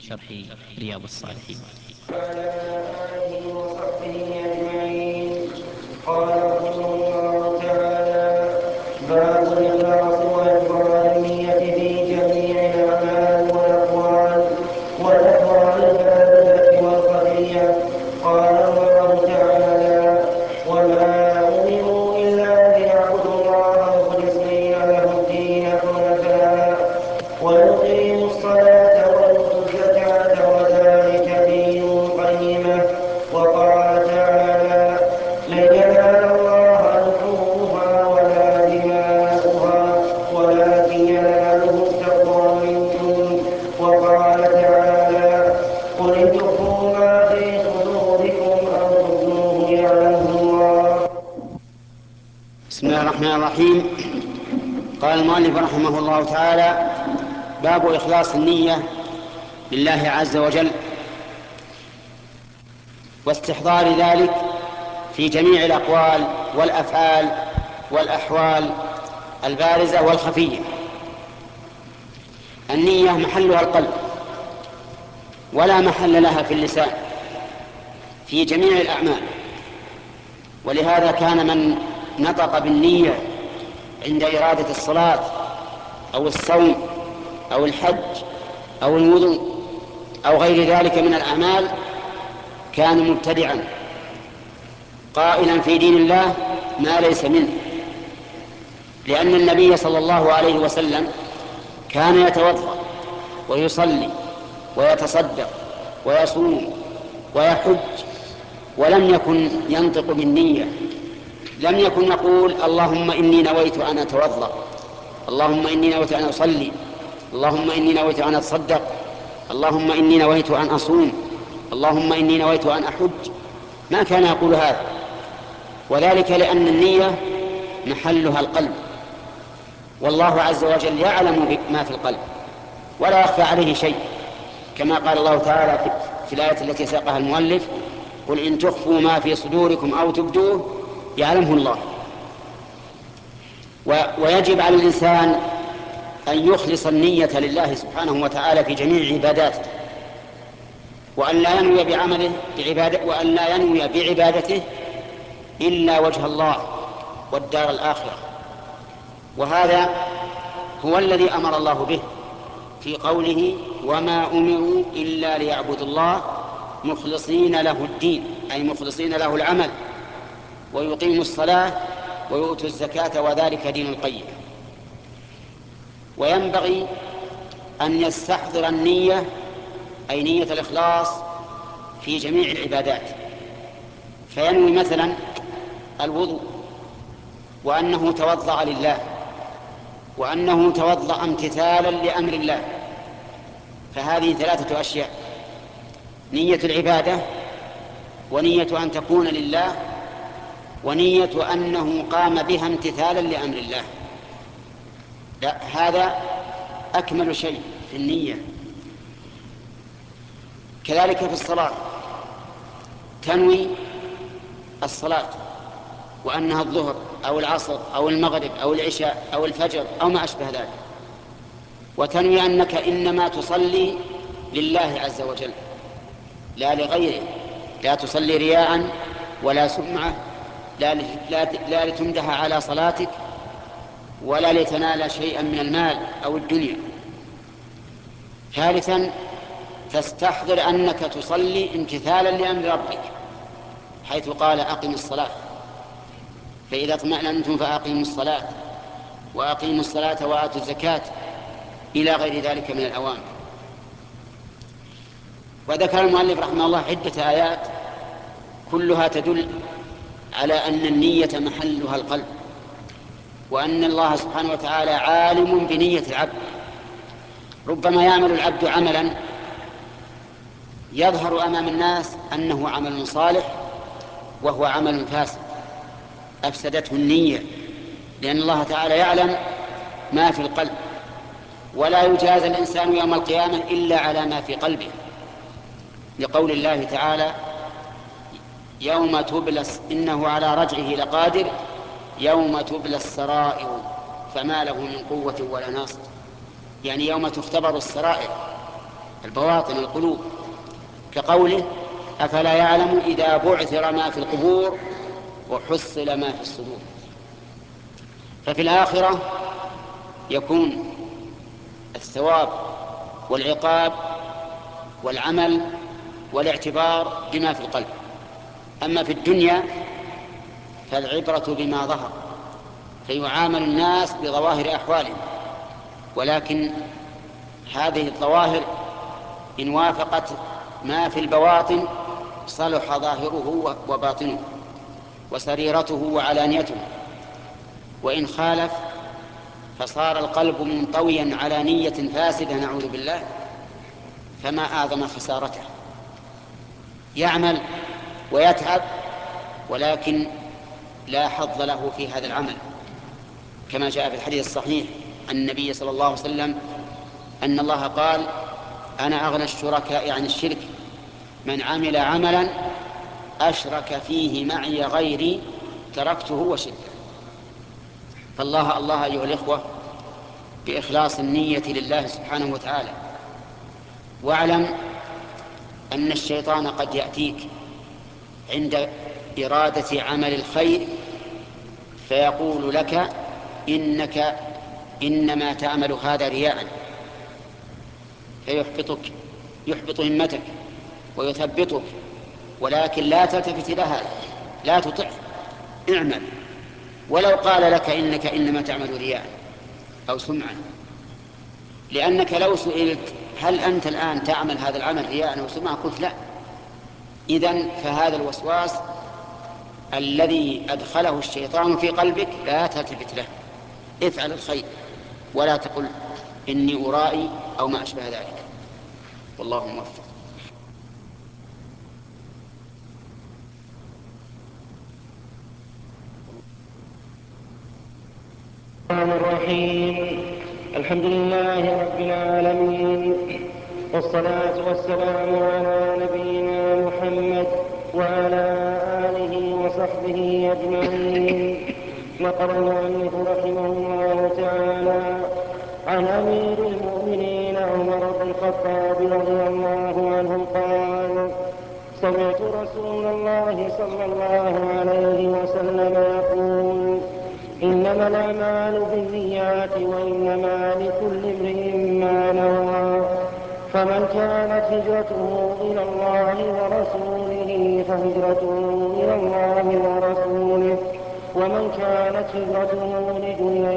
شرح رياض الصالحين. وعلى آله وصحبه أجمعين. قال رحمه الله تعالى: باب الإخلاص وإفراد النية في جميع الأعمال والأحوال الباردة والخفية. قال الله تعالى: وما أمروا إلا ليعبدوا الله مخلصين له الدين حنفاء ويقيموا الصلاة ويؤتوا الزكاة وذلك دين القيمة. وقال تعالى: لن ينال الله لحومها ولا دماؤها ولكن يناله التقوى منكم. وقال تعالى: قل إن تخفوا ما في صدوركم أو تبدوه يعلمه الله. بسم الله الرحمن الرحيم. قال المؤلف رحمه الله تعالى: باب إخلاص النية لله عز وجل واستحضار ذلك في جميع الأقوال والأفعال والأحوال البارزة والخفية. النية محلها القلب ولا محل لها في اللسان في جميع الأعمال، ولهذا كان من نطق بالنية عند إرادة الصلاة أو الصوم أو الحج أو الوضوء أو غير ذلك من الأعمال كان مبتدعا قائلا في دين الله ما ليس منه، لأن النبي صلى الله عليه وسلم كان يتوضأ ويصلي ويتصدق ويصوم ويحج ولم يكن ينطق بالنية، لم يكن يقول اللهم إني نويت أن أتوضأ، اللهم إني نويت أن أصلي، اللهم إني نويت أن أتصدق، اللهم إني نويت أن أصوم، اللهم إني نويت أن أحج. ما كان يقول هذا، وذلك لأن النية محلها القلب، والله عز وجل يعلم ما في القلب ولا يخفى عليه شيء، كما قال الله تعالى في الآية التي ساقها المؤلف: قل إن تخفوا ما في صدوركم أو تبدوه يعلمه الله. ويجب على الإنسان أن يخلص النية لله سبحانه وتعالى في جميع عباداته، وأن لا ينوي بعبادته إلا وجه الله والدار الآخرة. وهذا هو الذي أمر الله به في قوله: وما أمروا إلا ليعبدوا الله مخلصين له الدين، أي مخلصين له العمل، ويقيموا الصلاة ويؤتوا الزكاة وذلك دين القيم. وينبغي أن يستحضر النية، أي نية الإخلاص، في جميع العبادات، فينوي مثلا الوضوء وأنه توضأ لله، وأنه توضأ امتثالا لأمر الله، فهذه 3 أشياء: نية العبادة، ونية أن تكون لله، ونية أنه قام بها امتثالا لأمر الله. هذا أكمل شيء في النية. كذلك في الصلاة تنوي الصلاة وأنها الظهر أو العصر أو المغرب أو العشاء أو الفجر أو ما أشبه ذلك، وتنوي أنك إنما تصلي لله عز وجل لا لغيره، لا تصلي رياء ولا سمعة، لا لتمدح على صلاتك ولا لتنال شيئا من المال أو الدنيا. ثالثا تستحضر أنك تصلي امتثالا لأمر ربك، حيث قال أقم الصلاة، فإذا اطمأننتم فأقيموا الصلاة وأقيموا الصلاة وآتوا الزكاة إلى غير ذلك من الأوامر. وذكر المؤلف رحمه الله عدة آيات كلها تدل على أن النية محلها القلب، وأن الله سبحانه وتعالى عالم بنية العبد. ربما يعمل العبد عملا يظهر أمام الناس أنه عمل صالح وهو عمل فاسد أفسدته النية، لأن الله تعالى يعلم ما في القلب، ولا يجازى الإنسان يوم القيامة إلا على ما في قلبه، لقول الله تعالى: يوم تبلى إنه على رجعه لقادر يوم تبلى السرائر فما له من قوة ولا ناصر، يعني يوم تختبر السرائر البواطن القلوب، كقوله أفلا يعلم إذا بعثر ما في القبور وحصل ما في الصدور. ففي الآخرة يكون الثواب والعقاب والعمل والاعتبار بما في القلب. أما في الدنيا فالعبرة بما ظهر، فيعامل الناس بظواهر أحوالهم، ولكن هذه الظواهر إن وافقت ما في البواطن صلح ظاهره وباطنه وسريرته وعلانيته، وإن خالف فصار القلب منطويا على نية فاسدة نعوذ بالله، فما أعظم خسارته. يعمل ويتعب ولكن لا حظ له في هذا العمل، كما جاء في الحديث الصحيح عن النبي صلى الله عليه وسلم أن الله قال أنا أغنى الشركاء عن الشرك من عمل عملا أشرك فيه معي غيري تركته وشركه. فالله أيها الإخوة بإخلاص النية لله سبحانه وتعالى. واعلم أن الشيطان قد يأتيك عند إرادة عمل الخير فيقول لك إنك إنما تعمل هذا رياء، فيحبطك، يحبط همتك ويثبطك، ولكن لا تلتفت لها، لا تطع، اعمل ولو قال لك إنك إنما تعمل رياء أو سمعا، لأنك لو سئلت هل أنت الآن تعمل هذا العمل رياء أو سمعا قلت لا، إذن فهذا الوسواس الذي أدخله الشيطان في قلبك لا تلتفت له، افعل الخير ولا تقل إني أرائي أو ما أشبه ذلك، والله موفق. الرحمن الرحيم. الحمد لله رب العالمين، والصلاة والسلام على نبينا محمد وعلى آله وصحبه أجمعين. نقل المؤلف رحمه الله تعالى عن أمير المؤمنين عمر بن الخطاب رضي الله عنه قال سمعت رسول الله صلى الله عليه وسلم يقول إنما الأعمال بالنيات وإنما لكل امرئ ما نوى، فمن كانت هجرته إلى الله ورسوله فهجرته إلى الله ورسوله، ومن كانت هجرته لدنيا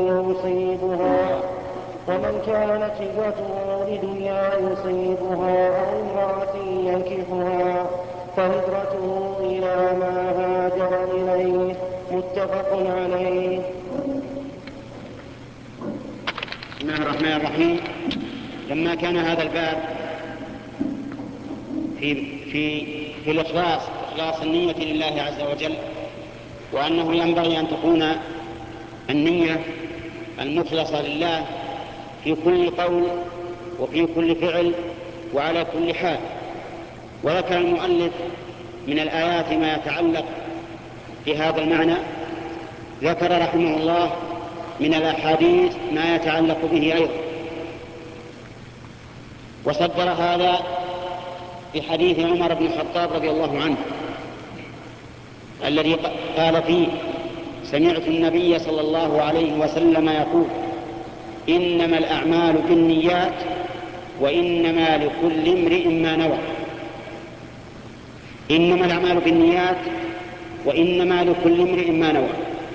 يصيبها أو امرأة ينكحها فهجرته إلى ما هاجر إليه، متفق عليه. بسم الله الرحمن الرحيم. لما كان هذا الباب في الإخلاص، إخلاص النية لله عز وجل، وأنه ينبغي أن تكون النية المخلصة لله في كل قول وفي كل فعل وعلى كل حال، وذكر المؤلف من الآيات ما يتعلق بهذا المعنى، ذكر رحمه الله من الأحاديث ما يتعلق به أيضا، وصدر هذا بحديث عمر بن الخطاب رضي الله عنه الذي قال فيه سمعت النبي صلى الله عليه وسلم يقول إنما الأعمال بالنيات وإنما لكل امرئ ما نوى. إنما الأعمال بالنيات وإنما لكل امرئ ما نوى،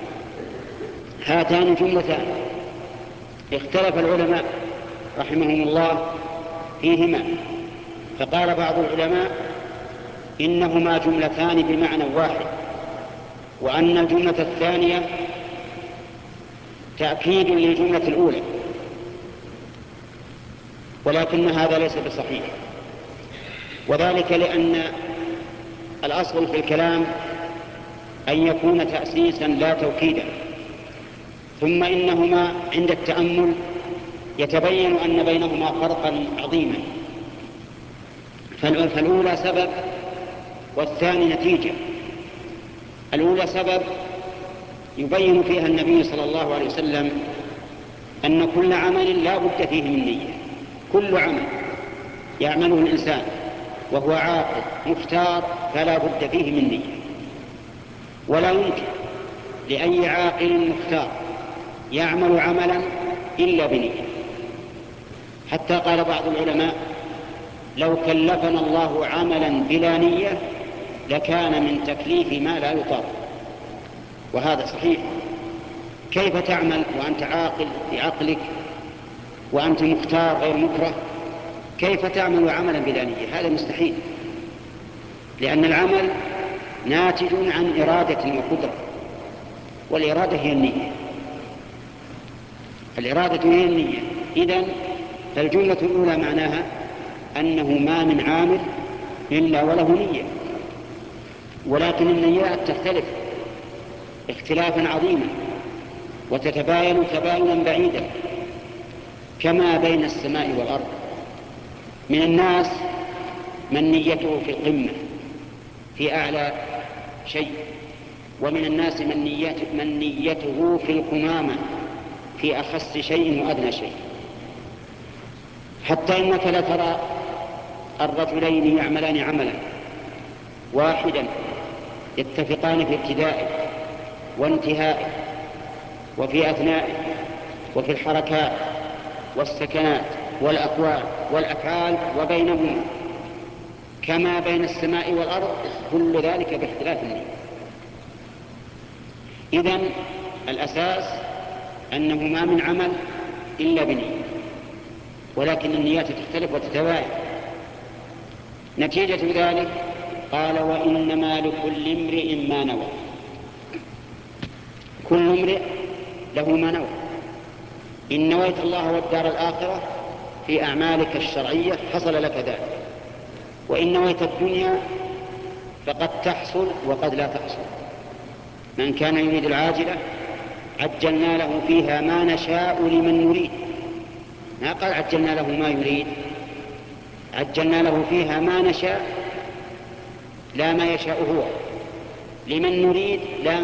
هاتان جملتان اختلف العلماء رحمهم الله فيهما، فقال بعض العلماء إنهما جملتان بمعنى واحد، وأن الجملة الثانية تأكيد للجملة الأولى، ولكن هذا ليس بصحيح، وذلك لأن الأصل في الكلام أن يكون تأسيسا لا توكيدا، ثم إنهما عند التأمل يتبين أن بينهما فرقا عظيما، فالأولى سبب والثاني نتيجة. الأولى سبب يبين فيها النبي صلى الله عليه وسلم أن كل عمل لا بد فيه من نية، كل عمل يعمله الإنسان وهو عاقل مختار فلا بد فيه من نية، ولا يمكن لأي عاقل مختار يعمل عملا إلا بنية. حتى قال بعض العلماء: لو كلفنا الله عملا بلا نية لكان من تكليف ما لا يطاق. وهذا صحيح. كيف تعمل وأنت عاقل بعقلك وأنت مختار غير مكره؟ كيف تعمل عملا بلا نية؟ هذا مستحيل، لأن العمل ناتج عن إرادة وقدرة، والإرادة هي النية. الإرادة هي النية. إذن فالجملة الأولى معناها أنه ما من عامل إلا وله نية، ولكن النيات تختلف اختلافا عظيما وتتباين تباينا بعيدا كما بين السماء والأرض. من الناس من نيته في القمة في أعلى شيء، ومن الناس من نيته في القمامة في أخس شيء وأدنى شيء. حتى إنك لترى الرجلين يعملان عملا واحدا يتفقان في ابتدائه وانتهائه وفي أثنائه وفي الحركات والسكنات والأقوال والأفعال وبينهما كما بين السماء والأرض، كل ذلك باختلاف النية. إذن الأساس أنه ما من عمل إلا بنية، ولكن النيات تختلف وتتباين. نتيجة ذلك قال: وإنما لكل امرئ ما نوى. كل امرئ له ما نوى. إن نويت الله والدار الآخرة في أعمالك الشرعية حصل لك ذلك، وإن نويت الدنيا فقد تحصل وقد لا تحصل. من كان يريد العاجلة عجلنا له فيها ما نشاء لمن نريد. ما قال عجلنا له ما يريد، عجلنا له فيها ما نشاء، لا ما يشاء هو، لمن نريد،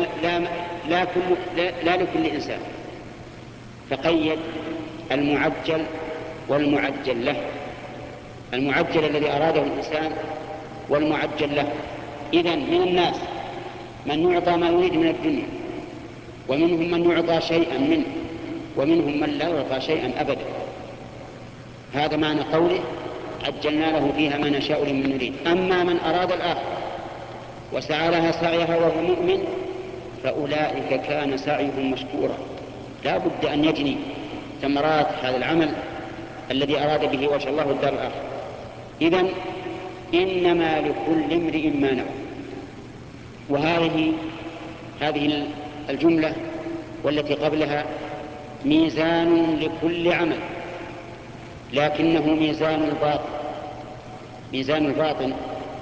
لا لكل إنسان. فقيد المعجل والمعجل له، المعجل الذي أراده الإنسان والمعجل له. إذن من الناس من يعطى ما يريد من الدنيا، ومنهم من يعطى شيئا منه، ومنهم من لا يعطى شيئا أبدا. هذا معنى قوله عجلنا له فيها ما نشاء لمن نريد. أما من أراد الآخرة وسعى لها سعيها وهو مؤمن فأولئك كان سعيهم مشكورا. لا بد أن يجني ثمرات هذا العمل الذي أراد به وجه الله الدار الآخرة. إذن إنما لكل امرئ ما نوى. وهذه الجملة والتي قبلها ميزان لكل عمل، لكنه ميزان الباطن.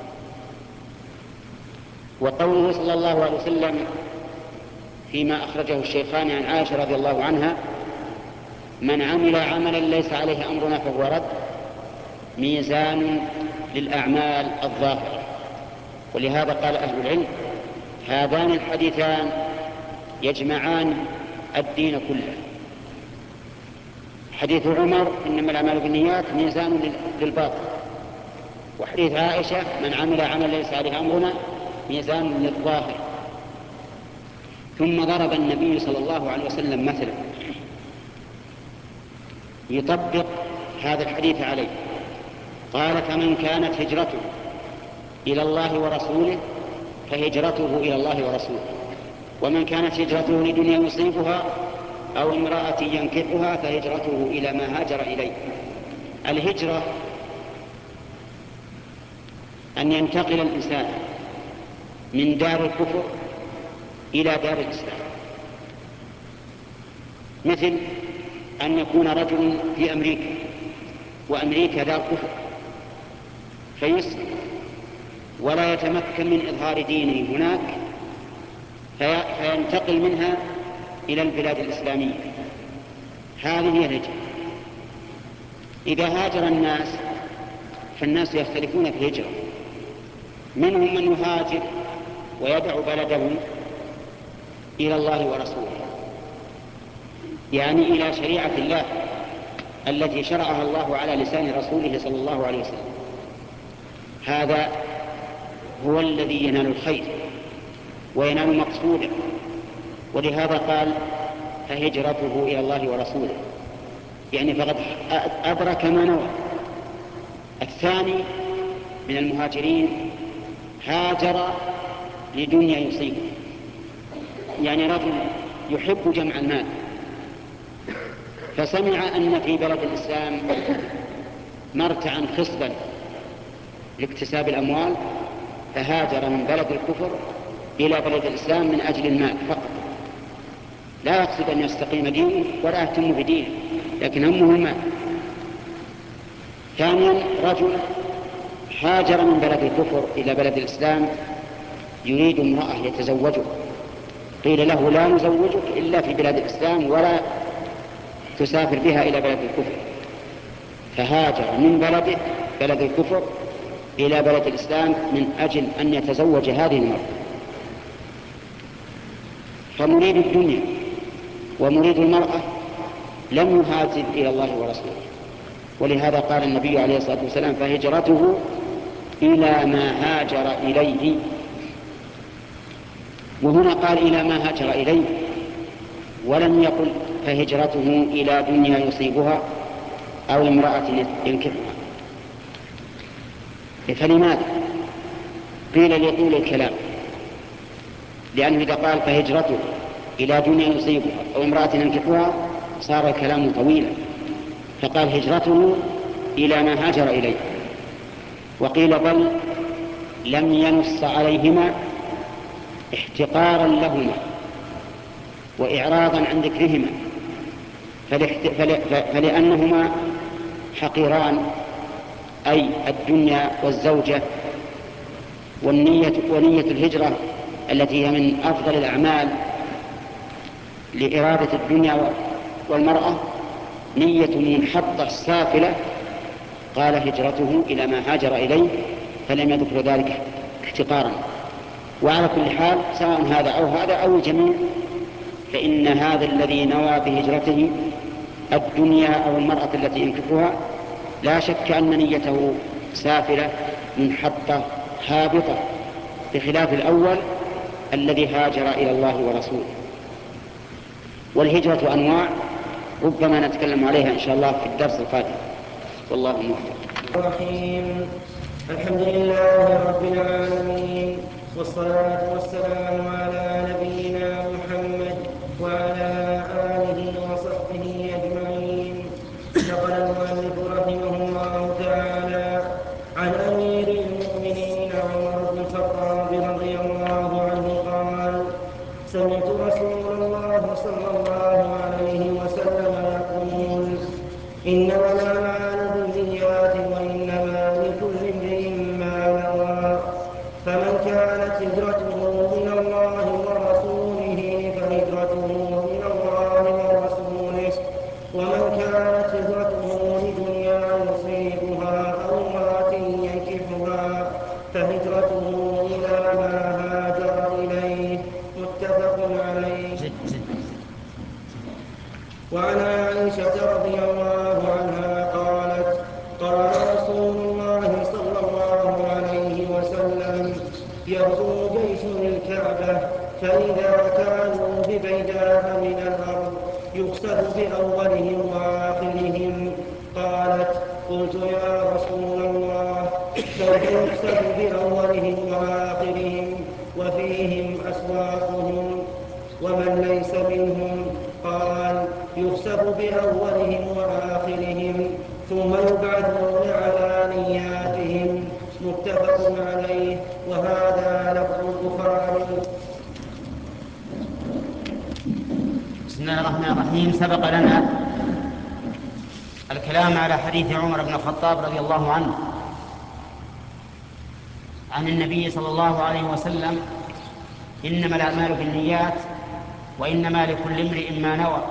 وقوله صلى الله عليه وسلم فيما أخرجه الشيخان عن عائشة رضي الله عنها: من عمل عملا ليس عليه أمرنا فهو رد، ميزان للأعمال الظاهرة. ولهذا قال أهل العلم: هذان الحديثان يجمعان الدين كله. حديث عمر إنما الأعمال بالنيات ميزان للباطن، وحديث عائشة من عمل عملا ليس عليه أمرنا ميزان للظاهر. ثم ضرب النبي صلى الله عليه وسلم مثلا يطبق هذا الحديث عليه. قال: فمن كانت هجرته إلى الله ورسوله فهجرته إلى الله ورسوله، ومن كانت هجرته لدنيا يصيبها أو امرأة ينكحها فهجرته إلى ما هاجر إليه. الهجرة أن ينتقل الإنسان من دار الكفر إلى دار الإسلام، مثل أن يكون رجل في أمريكا وأمريكا دار كفر فيسلم ولا يتمكن من إظهار دينه هناك فينتقل منها إلى البلاد الإسلامية. هذه هي الهجرة. إذا هاجر الناس فالناس يختلفون في الهجرة، منهم من يهاجر ويدع بلده إلى الله ورسوله، يعني إلى شريعة الله التي شرعها الله على لسان رسوله صلى الله عليه وسلم. هذا هو الذي ينال الخير وينال مقصوده، ولهذا قال فهجرته إلى الله ورسوله، يعني فقد أدرك ما نوى. الثاني من المهاجرين هاجر لدنيا يصيبه، يعني رجل يحب جمع المال فسمع أن في بلد الإسلام مرتعا خصبا لاكتساب الأموال، فهاجر من بلد الكفر إلى بلد الإسلام من أجل المال فقط، لا يقصد أن يستقيم دينه ولا يهتم بدينه، لكن همه المال. ثانيا رجل هاجر من بلد الكفر إلى بلد الإسلام يريد امرأة يتزوجها، قيل له لا نزوجك إلا في بلاد الإسلام ولا تسافر بها إلى بلد الكفر، فهاجر من بلده بلد الكفر إلى بلد الإسلام من أجل أن يتزوج هذه المرأة. فمريد الدنيا ومريد المرأة لم يهاجر إلى الله ورسوله، ولهذا قال النبي عليه الصلاة والسلام فهجرته إلى ما هاجر إليه، وهنا قال إلى ما هاجر إليه ولم يقل فهجرته إلى دنيا يصيبها أو امرأة ينكحها. فلماذا؟ قيل لطول الكلام، لأنه إذا قال فهجرته إلى دنيا يصيبها أو امرأة ينكحها صار الكلام طويلا، فقال هجرته إلى ما هاجر إليه. وقيل بل لم ينص عليهما احتقارا لهما وإعراضا عن ذكرهما، فلأنهما حقيران، أي الدنيا والزوجة ونية الهجرة التي هي من أفضل الأعمال لإرادة الدنيا والمرأة نية منحطة سافلة، قال هجرته إلى ما هاجر إليه فلم يذكر ذلك احتقارا. وعلى كل حال سواء هذا أو الجميع، فإن هذا الذي نوى بهجرته الدنيا أو المرأة التي ينكحها لا شك أن نيته سافلة منحطة هابطة، بخلاف الأول الذي هاجر إلى الله ورسوله. والهجرة أنواع ربما نتكلم عليها إن شاء الله في الدرس القادم، والله موفق. الرحيم. الحمد لله رب العالمين، والصلاة والسلام على نبينا محمد وعلى آله وصحبه أجمعين. نقل المؤلف رحمه الله تعالى عن أمير المؤمنين عمر بن الخطاب رضي الله عنه قال: سمعت رسول الله صلى الله عليه وسلم يقول: إنما الأعمال بالنيات وإنما لكل امرئ ما نوى، فمن كانت هجرته إلى الله ورسوله فهجرته إلى الله ورسوله، ومن كانت هجرته لدنيا يصيبها أو امرأة ينكحها فهجرته إلى ما هاجر إليه، متفق عليه. وعن عائشة رضي الله عنها قالت: قال رسول الله صلى الله عليه وسلم: يغزو جيش الكعبة فإذا كانوا ببيداء من الأرض يقصد بأولهم وآخرهم. قالت: قلت يا رسول الله كيف يقصد بأولهم وآخرهم وفيهم أسواقهم ومن ليس منهم؟ قال: يخسف بأولهم وآخرهم ثم يبعثون على نياتهم، متفق عليه. وهذا لفظ البخاري. بسم الله الرحمن الرحيم. سبق لنا الكلام على حديث عمر بن الخطاب رضي الله عنه عن النبي صلى الله عليه وسلم: إنما الأعمال بالنيات وإنما لكل امرئ ما نوى.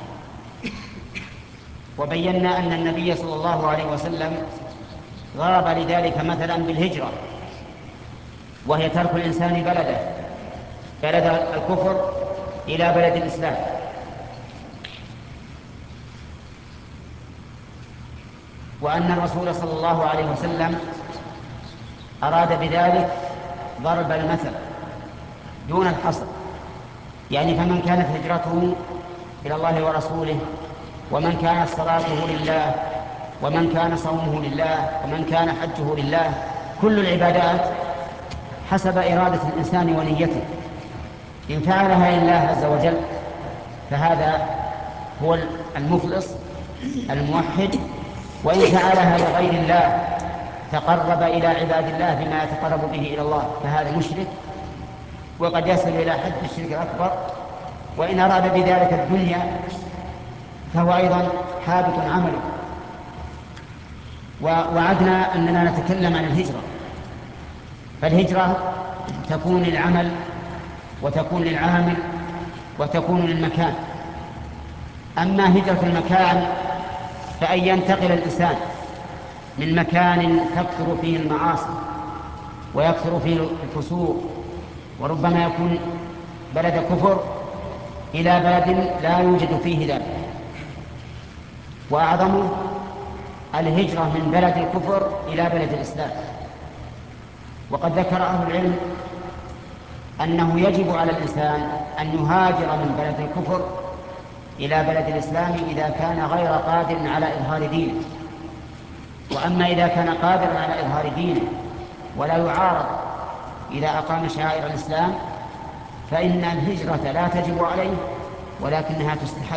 وبينا أن النبي صلى الله عليه وسلم ضرب لذلك مثلا بالهجرة، وهي ترك الإنسان بلد الكفر إلى بلد الإسلام. وأن الرسول صلى الله عليه وسلم أراد بذلك ضرب المثل دون الحصر، يعني فمن كانت هجرته إلى الله ورسوله، ومن كانت صلاته لله، ومن كان صومه لله، ومن كان حجه لله، كل العبادات حسب إرادة الإنسان ونيته. إن فعلها لله عز وجل فهذا هو المخلص الموحد، وإن فعلها لغير الله تقرب إلى عباد الله بما يتقرب به إلى الله فهذا مشرك، وقد يصل إلى حد الشرك الأكبر. وإن أراد بذلك الدنيا فهو أيضا حابط عمله. ووعدنا أننا نتكلم عن الهجرة، فالهجرة تكون للعمل وتكون للعامل وتكون للمكان. أما هجرة المكان فأن ينتقل الإنسان من مكان تكثر فيه المعاصي ويكثر فيه الفسوق، وربما يكون بلد كفر، إلى بلد لا يوجد فيه ذلك. وأعظمه الهجرة من بلد الكفر إلى بلد الإسلام. وقد ذكر أهل العلم أنه يجب على الإنسان أن يهاجر من بلد الكفر إلى بلد الإسلام إذا كان غير قادر على إظهار دينه. وأما إذا كان قادرا على إظهار دينه ولا يعارض إذا أقام شعائر الإسلام فإن الهجرة لا تجب عليه ولكنها تستحب.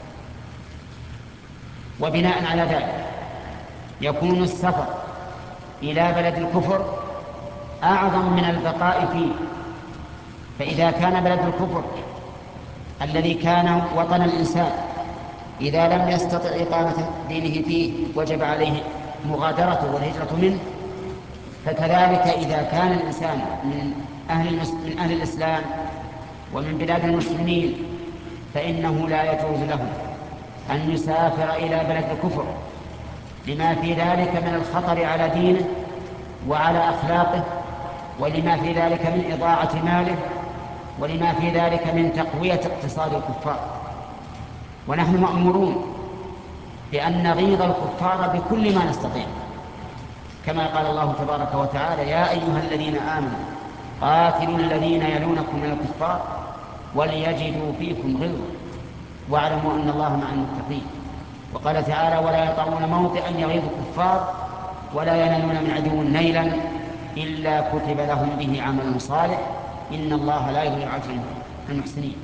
وبناء على ذلك يكون السفر إلى بلد الكفر أعظم من البقاء فيه. فإذا كان بلد الكفر الذي كان وطن الإنسان إذا لم يستطع إقامة دينه فيه وجب عليه مغادرته والهجرة منه، فكذلك إذا كان الإنسان من أهل الإسلام ومن بلاد المسلمين فإنه لا يجوز له أن يسافر إلى بلد الكفر لما في ذلك من الخطر على دينه وعلى أخلاقه، ولما في ذلك من إضاعة ماله، ولما في ذلك من تقوية اقتصاد الكفار. ونحن مأمورون بأن نغيظ الكفار بكل ما نستطيع، كما قال الله تبارك وتعالى: يا أيها الذين آمنوا قاتلوا الذين يلونكم من الكفار وليجدوا فيكم غلظة واعلموا أن الله مع المتقين. وقال تعالى: ولا يطعون موطئا يغيظ الكفار ولا ينالون من عدو نيلا إلا كتب لهم به عمل صالح إن الله لا يضيع أجر المحسنين.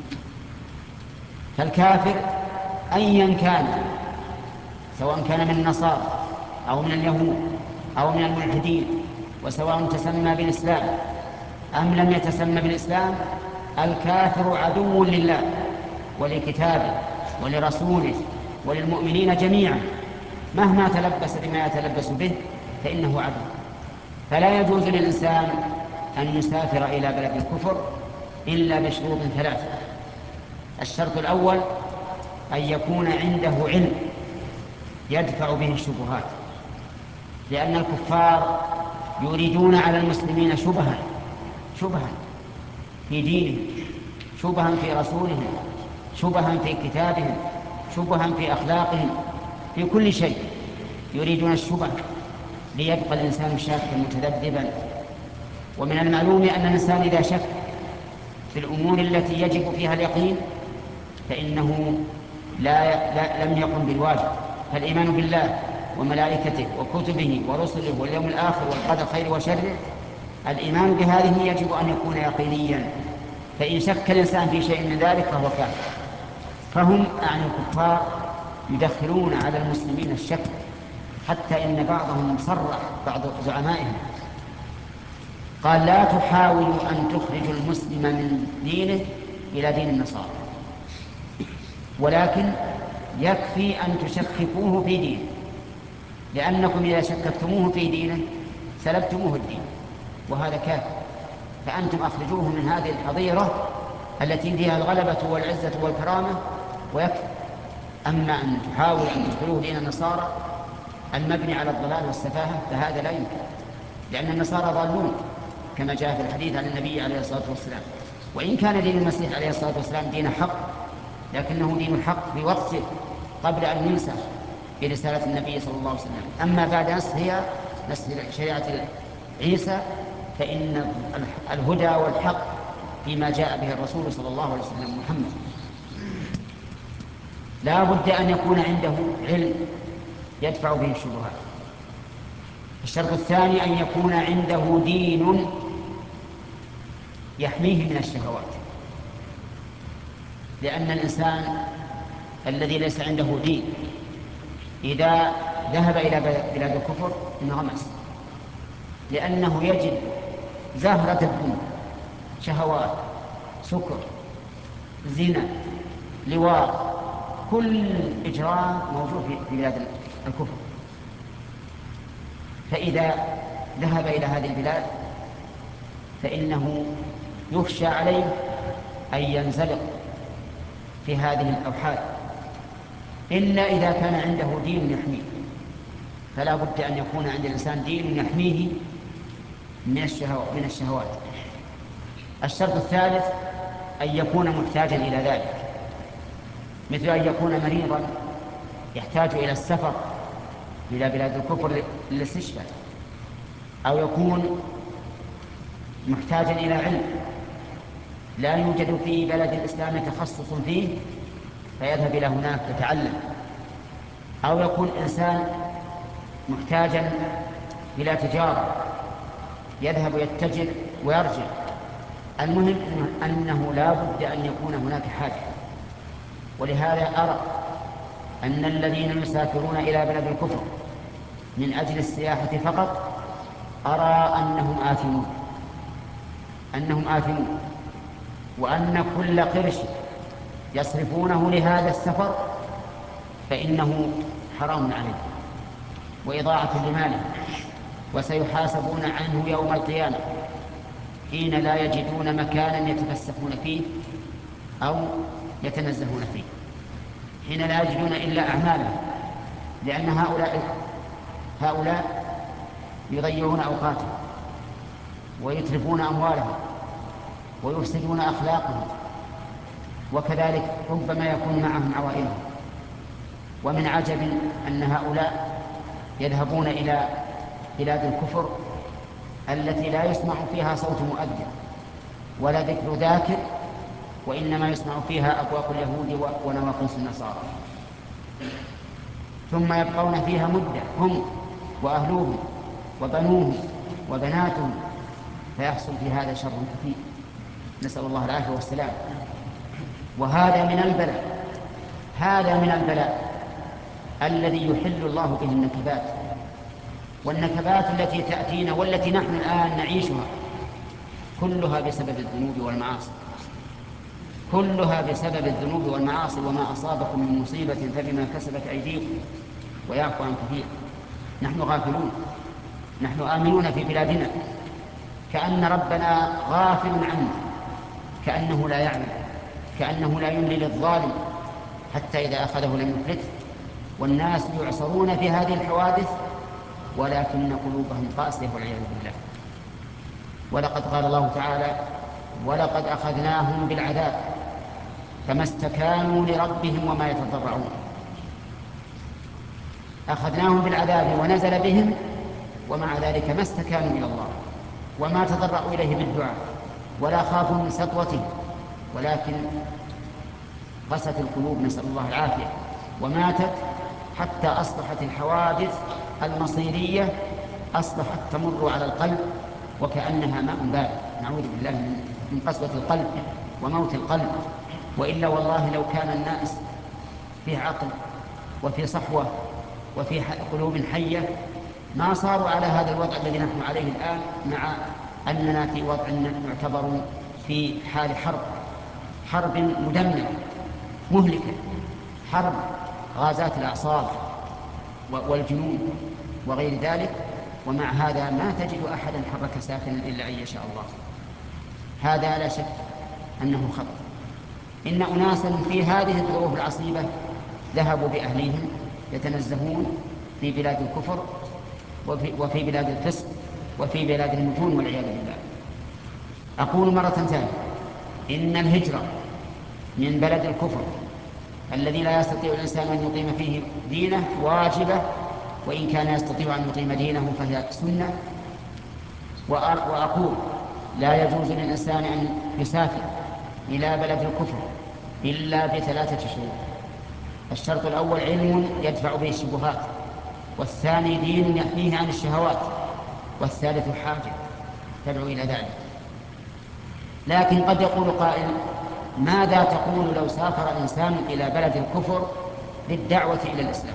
فالكافر أيا كان، سواء كان من النصارى أو من اليهود أو من الملحدين، وسواء تسمى بالإسلام أم لم يتسمى بالإسلام، الكافر عدو لله ولكتابه ولرسوله وللمؤمنين جميعا، مهما تلبس بما يتلبس به فإنه عدو. فلا يجوز للإنسان أن يسافر إلى بلد الكفر إلا بشروط ثلاثة. الشرط الأول أن يكون عنده علم يدفع به الشبهات، لأن الكفار يريدون على المسلمين شبها في دينهم، شبها في رسولهم، شبها في كتابهم، شبها في أخلاقهم، في كل شيء يريدون الشبه ليبقى الإنسان شاكا متذبذبا. ومن المعلوم أن الإنسان إذا شك في الأمور التي يجب فيها اليقين فإنه لم يقم بالواجب. فالإيمان بالله وملائكته وكتبه ورسله واليوم الآخر والقدر خير وشره، الإيمان بهذه يجب أن يكون يقينيا. فإن شك الإنسان في شيء من ذلك فهو كافر. فهم يعني الكفار يدخلون على المسلمين الشك، حتى إن بعضهم صرح، بعض زعمائهم قال: لا تحاولوا أن تخرجوا المسلم من دينه إلى دين النصارى، ولكن يكفي أن تشككوه في دينه، لأنكم إذا شككتموه في دينه سلبتموه الدين، وهذا كافر. فأنتم أخرجوه من هذه الحظيرة التي فيها الغلبة والعزة والكرامة ويكفي. أما أن تحاول أن تدخلوه دين النصارى المبني على الضلال والسفاهة فهذا لا يمكن، لأن النصارى ضالون كما جاء في الحديث عن النبي عليه الصلاة والسلام. وإن كان دين المسيح عليه الصلاة والسلام دين حق، لكنه دين الحق في وقته قبل أن ينسخ برسالة النبي صلى الله عليه وسلم. أما بعد نسخ شريعة عيسى فإن الهدى والحق فيما جاء به الرسول صلى الله عليه وسلم محمد. لا بد أن يكون عنده علم يدفع به الشبهات. الشرط الثاني أن يكون عنده دين يحميه من الشهوات، لأن الإنسان الذي ليس عنده دين إذا ذهب إلى بلاد الكفر انغمس، لأنه يجد زهرة الدنيا، شهوات، سكر، زنا، لواط، كل إجرام موجود في بلاد الكفر. فإذا ذهب إلى هذه البلاد فإنه يخشى عليه أن ينزلق في هذه الأوحاد، إلا إذا كان عنده دين يحميه. فلا بد أن يكون عند الإنسان دين يحميه من الشهوات. الشرط الثالث أن يكون محتاجا إلى ذلك، مثل أن يكون مريضا يحتاج إلى السفر إلى بلاد الكفر للاستشفاء، أو يكون محتاجا إلى علم لا يوجد في بلد الإسلام تخصص فيه فيذهب إلى هناك يتعلم، أو يكون إنسان محتاجا إلى تجارة يذهب يتجر ويرجع. المهم أنه لا بد أن يكون هناك حاجة. ولهذا أرى أن الذين يسافرون إلى بلد الكفر من أجل السياحة فقط أرى أنهم آثمون، وأن كل قرش يصرفونه لهذا السفر فإنه حرام عليه وإضاعة لماله، وسيحاسبون عنه يوم القيامة حين لا يجدون مكانا يتفسحون فيه أو يتنزهون فيه، حين لا يجدون إلا أعمالهم، لأن هؤلاء يضيعون أوقاتهم ويتلفون أموالهم ويفسدون أخلاقهم، وكذلك ربما يكون معهم عوائلهم. ومن عجب أن هؤلاء يذهبون إلى بلاد الكفر التي لا يسمع فيها صوت مؤذن ولا ذكر ذاكر، وإنما يسمع فيها أبواق اليهود ونواقص النصارى، ثم يبقون فيها مدة هم وأهلوهم وبنوهم وبناتهم، فيحصل في هذا شر كثير، نسأل الله العافية والسلام. وهذا من البلاء الذي يحل الله به النكبات، والنكبات التي تأتينا والتي نحن الآن نعيشها كلها بسبب الذنوب والمعاصي، كلها بسبب الذنوب والمعاصي. وما أصابكم من مصيبة فبما كسبت أيديكم ويعفو عن كثير. نحن غافلون، نحن آمنون في بلادنا كأن ربنا غافل عنا، كأنه لا يعلم، كأنه لا يملي للظالم حتى إذا أخذه لم يفلته. والناس يعصرون في هذه الحوادث ولكن قلوبهم قاسية والعياذ بالله. ولقد قال الله تعالى: ولقد أخذناهم بالعذاب فما استكانوا لربهم وما يتضرعون. أخذناهم بالعذاب ونزل بهم، ومع ذلك ما استكانوا إلى الله وما تضرعوا إليه بالدعاء ولا خافوا من سطوته، ولكن قست القلوب، نسأل الله العافية، وماتت حتى أصبحت الحوادث المصيرية أصبحت تمر على القلب وكأنها ماء بارد. نعوذ بالله من قسوة القلب وموت القلب. وإلا والله لو كان الناس في عقل وفي صحوة وفي قلوب حية ما صاروا على هذا الوضع الذي نحن عليه الآن، مع أننا في وضع نعتبر في حال حرب مدمرة مهلكة، حرب غازات الأعصاب والجنون وغير ذلك. ومع هذا ما تجد أحدا حرك ساكنا إلا أن يشاء الله. هذا لا شك أنه خطر. إن أناسا في هذه الظروف العصيبة ذهبوا بأهليهم يتنزهون في بلاد الكفر وفي بلاد الفسق وفي بلاد المجون والعياذ بالله. أقول مرة ثانية: إن الهجرة من بلد الكفر الذي لا يستطيع الإنسان أن يقيم فيه دينه واجبة، وإن كان يستطيع أن يقيم دينه فهي سنة. وأقول لا يجوز للإنسان أن يسافر إلى بلد الكفر إلا ب3 شروط. الشرط الأول علم يدفع به الشبهات، والثاني دين يحميه عن الشهوات، والثالث حاجة تدعو إلى ذلك. لكن قد يقول قائل: ماذا تقول لو سافر إنسان إلى بلد الكفر للدعوة إلى الإسلام؟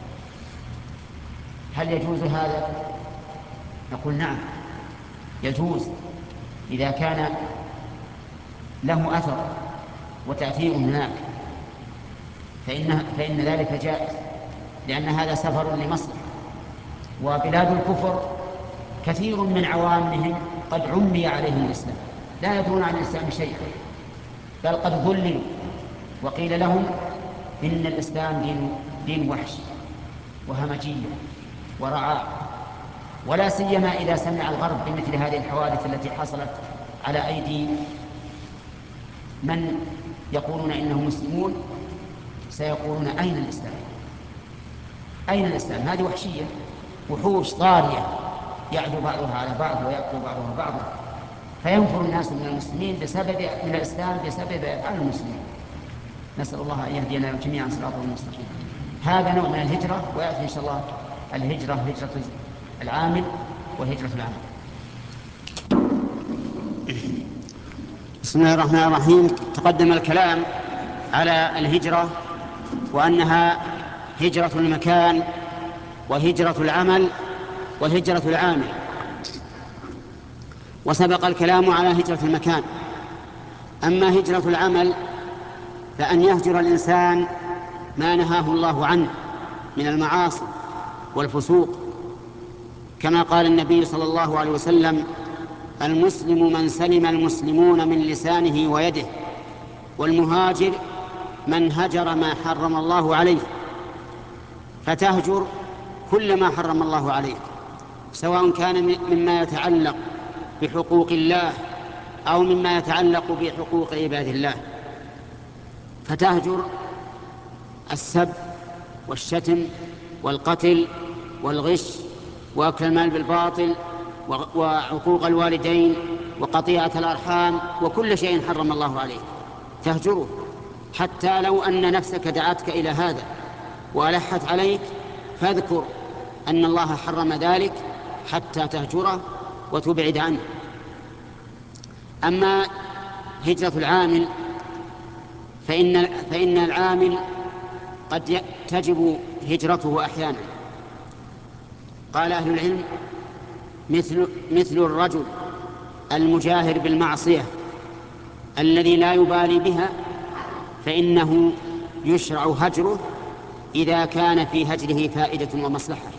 هل يجوز هذا؟ نقول نعم يجوز، إذا كان له أثر وتأثير هناك فإن ذلك جائز، لأن هذا سفر لمصلحة. وبلاد الكفر كثير من عوامهم قد عمي عليهم الإسلام، لا يدرون عن الإسلام شيئا، بل قد ضللوا وقيل لهم إن الإسلام دين وحش وهمجية ورعاء. ولا سيما إذا سمع الغرب بمثل هذه الحوادث التي حصلت على أيدي من يقولون إنهم مسلمون، سيقولون أين الإسلام؟ أين الإسلام؟ هذه وحشية، وحوش طارية يعدو بعضها على بعض ويأكل بعضها بعضا، فينفر الناس من المسلمين من الإسلام بسبب أفعال المسلمين. نسأل الله أن يهدينا جميعا صراطه المستقيم. هذا نوع من الهجرة، ويأتي إن شاء الله هجرة العامل وهجرة العمل. بسم الله الرحمن الرحيم. تقدم الكلام على الهجرة وأنها هجرة المكان وهجرة العمل وهجرة العامل، وسبق الكلام على هجرة المكان. أما هجرة العمل فأن يهجر الإنسان ما نهاه الله عنه من المعاصي والفسوق، كما قال النبي صلى الله عليه وسلم: المسلم من سلم المسلمون من لسانه ويده، والمهاجر من هجر ما حرم الله عليه. فتهجر كل ما حرم الله عليك، سواء كان مما يتعلق بحقوق الله أو مما يتعلق بحقوق عباد الله. فتهجر السب والشتم والقتل والغش وأكل المال بالباطل وعقوق الوالدين وقطيعة الأرحام وكل شيء حرم الله عليه تهجره، حتى لو أن نفسك دعتك إلى هذا وألحت عليك، فاذكر أن الله حرم ذلك حتى تهجره وتبعد عنه. أما هجرة العامل فإن العامل قد تجب هجرته أحيانا. قال أهل العلم: مثل الرجل المجاهر بالمعصية الذي لا يبالي بها، فإنه يشرع هجره إذا كان في هجره فائدة ومصلحة.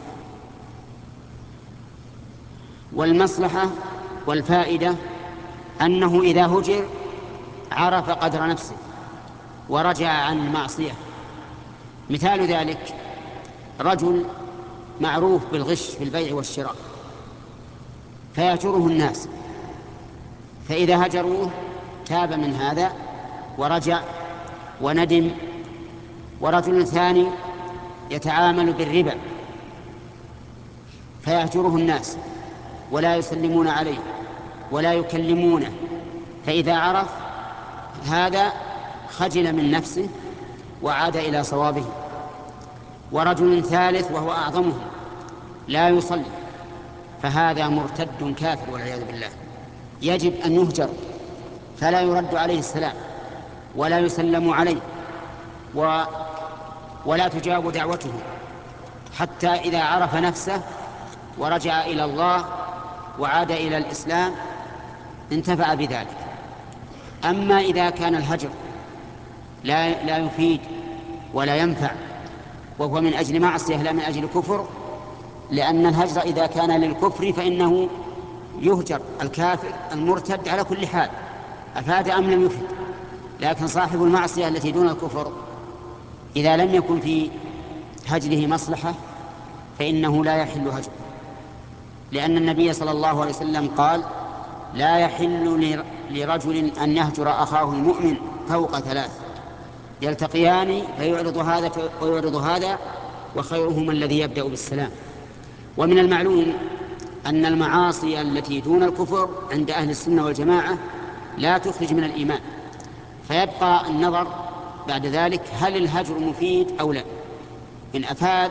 والمصلحة والفائدة أنه إذا هجر عرف قدر نفسه ورجع عن المعصية. مثال ذلك رجل معروف بالغش في البيع والشراء فيهجره الناس، فإذا هجروه تاب من هذا ورجع وندم. ورجل ثاني يتعامل بالربا فيهجره الناس ولا يسلمون عليه ولا يكلمونه، فإذا عرف هذا خجل من نفسه وعاد إلى صوابه. ورجل ثالث وهو أعظمه لا يصلي، فهذا مرتد كافر والعياذ بالله، يجب أن يهجر فلا يرد عليه السلام ولا يسلم عليه ولا تجاب دعوته، حتى إذا عرف نفسه ورجع إلى الله وعاد إلى الإسلام انتفع بذلك. أما إذا كان الهجر لا يفيد ولا ينفع وهو من أجل معصية لا من أجل كفر، لأن الهجر إذا كان للكفر فإنه يهجر الكافر المرتد على كل حال، أفاد أم لم يفد. لكن صاحب المعصية التي دون الكفر إذا لم يكن في هجره مصلحة فإنه لا يحل هجره، لأن النبي صلى الله عليه وسلم قال: لا يحل لرجل أن يهجر أخاه المؤمن فوق 3. يلتقيان فيعرض هذا ويعرض هذا، وخيرهما الذي يبدأ بالسلام. ومن المعلوم أن المعاصي التي دون الكفر عند أهل السنة والجماعة لا تخرج من الإيمان، فيبقى النظر بعد ذلك هل الهجر مفيد أو لا. إن أفاد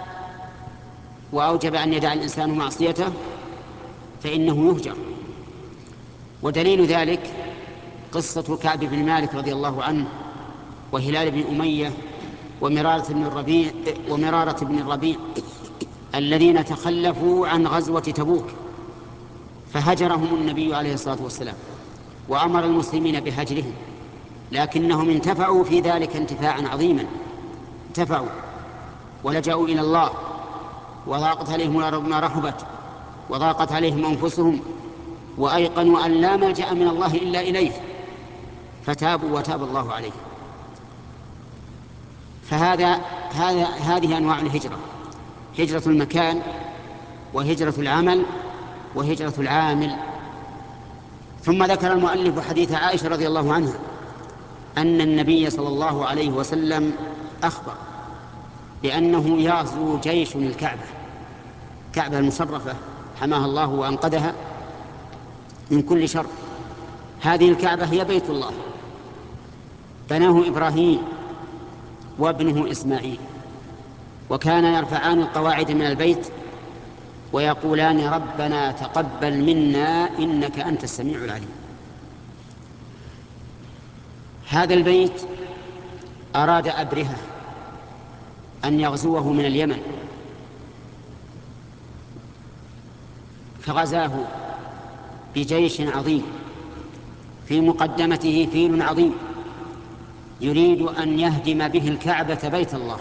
وأوجب أن يدع الإنسان معصيته فإنه يهجر. ودليل ذلك قصة كعب بن مالك رضي الله عنه وهلال بن أمية ومرارة بن الربيع الذين تخلفوا عن غزوة تبوك، فهجرهم النبي عليه الصلاة والسلام وأمر المسلمين بهجرهم، لكنهم انتفعوا في ذلك انتفاعا عظيما، انتفعوا ولجأوا إلى الله، وضاقت عليهم الأرض ما رحبت وضاقت عليهم أنفسهم، وأيقنوا أن لا ملجأ من الله إلا إليه، فتابوا وتاب الله عليهم. هذه أنواع الهجرة: هجرة المكان، وهجرة العمل، وهجرة العامل. ثم ذكر المؤلف حديث عائشة رضي الله عنها أن النبي صلى الله عليه وسلم أخبر بأنه يغزو جيش الكعبة المشرفة حماها الله وأنقذها من كل شر. هذه الكعبة هي بيت الله، بناه إبراهيم وابنه إسماعيل، وكان يرفعان القواعد من البيت ويقولان ربنا تقبل منا إنك أنت السميع العليم. هذا البيت أراد أبرهة أن يغزوه من اليمن، فغزاه بجيش عظيم في مقدمته فيل عظيم يريد أن يهدم به الكعبة بيت الله.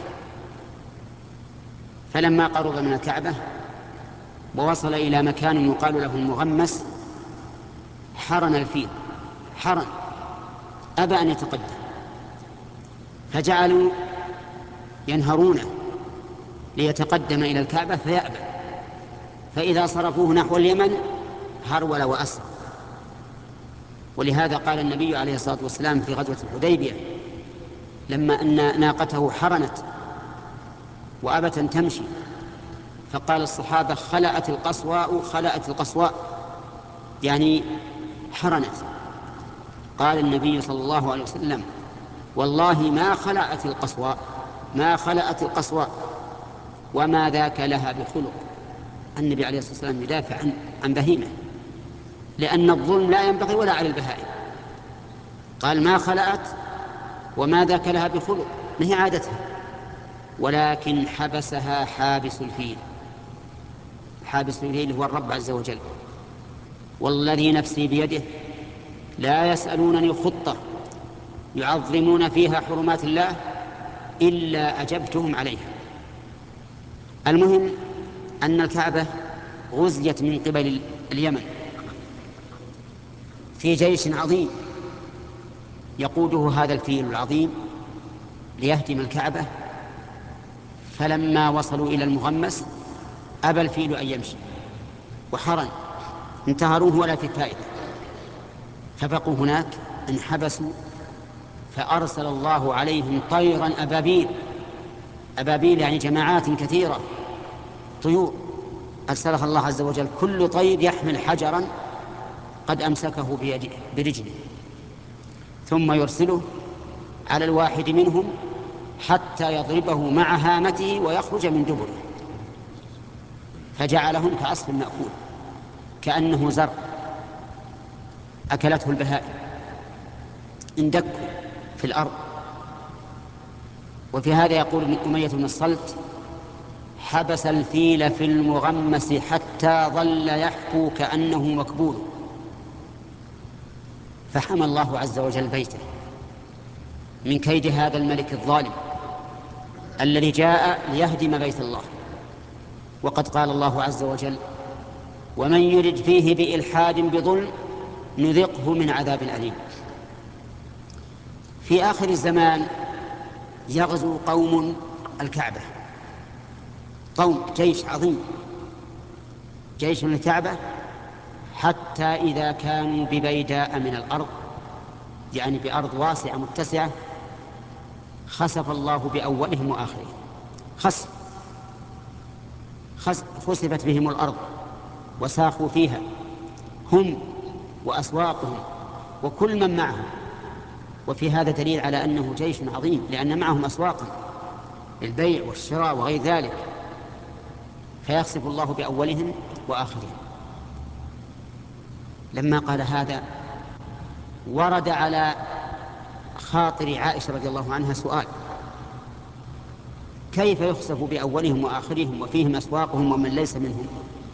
فلما قرب من الكعبة ووصل إلى مكان يقال له المغمس حرن الفيل، أبى أن يتقدم، فجعلوا ينهرونه ليتقدم إلى الكعبة فيأبى، فإذا صرفوه نحو اليمن هرول وأسرع. ولهذا قال النبي عليه الصلاة والسلام في غزوة الحديبية لما أن ناقته حرنت وأبت أن تمشي، فقال الصحابة خلأت القصواء، يعني حرنت. قال النبي صلى الله عليه وسلم والله ما خلأت القصواء وما ذاك لها بخلق. النبي عليه الصلاة والسلام يدافع عن بهيمة، لأن الظلم لا ينبغي ولا على البهائم. قال ما خلأت وما ذاك لها بخلق، ما هي عادتها، ولكن حبسها حابس الفيل. حابس الفيل هو الرب عز وجل. والذي نفسي بيده لا يسألونني خطة يعظمون فيها حرمات الله إلا أجبتهم عليها. المهم أن الكعبة غزيت من قبل اليمن في جيش عظيم يقوده هذا الفيل العظيم ليهدم الكعبة. فلما وصلوا إلى المغمس أبى الفيل أن يمشي وحرن، انتهروه ولا في فائدة، فبقوا هناك انحبسوا. فأرسل الله عليهم طيرا أبابيل يعني جماعات كثيرة، طيور أرسلها الله عز وجل، كل طير يحمل حجرا قد أمسكه برجله، ثم يرسله على الواحد منهم حتى يضربه مع هامته ويخرج من دبره، فجعلهم كعصف مأكول كأنه زرع أكلته البهائم، اندكوا في الأرض. وفي هذا يقول ابن أمية بن الصلت حبس الفيل في المغمس حتى ظل يحكو كأنه مكبول، فحمى الله عز وجل بيته من كيد هذا الملك الظالم الذي جاء ليهدم بيت الله. وقد قال الله عز وجل ومن يرد فيه بإلحاد بظلم نذقه من عذاب أليم. في آخر الزمان يغزو قوم الكعبة، جيش عظيم، جيش الكعبة، حتى إذا كانوا ببيداء من الأرض، يعني بأرض واسعة متسعة، خسف الله بأولهم وآخرهم. خسفت بهم الأرض وساقوا فيها هم وأسواقهم وكل من معهم. وفي هذا دليل على أنه جيش عظيم، لأن معهم أسواقا للبيع والشراء وغير ذلك، فيخسف الله بأولهم وآخرهم. لما قال هذا ورد على خاطر عائشة رضي الله عنها سؤال: كيف يخسف بأولهم وآخرهم وفيهم أسواقهم ومن ليس منهم؟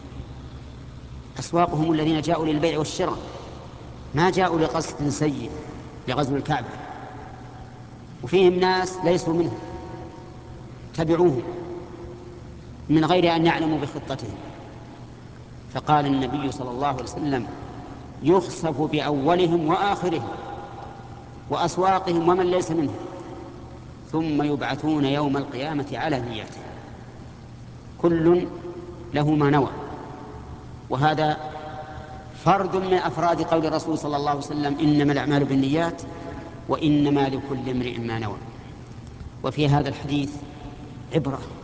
أسواقهم الذين جاءوا للبيع والشراء، ما جاءوا لقصد سيء لغزو الكعبة، وفيهم ناس ليسوا منهم تبعوهم من غير أن يعلموا بخطتهم. فقال النبي صلى الله عليه وسلم: يخسف بأولهم وآخرهم وأسواقهم ومن ليس منهم، ثم يبعثون يوم القيامة على نياتهم، كل له ما نوى. وهذا فرد من أفراد قول الرسول صلى الله عليه وسلم: إنما الأعمال بالنيات وإنما لكل امرئ ما نوى. وفي هذا الحديث عبرة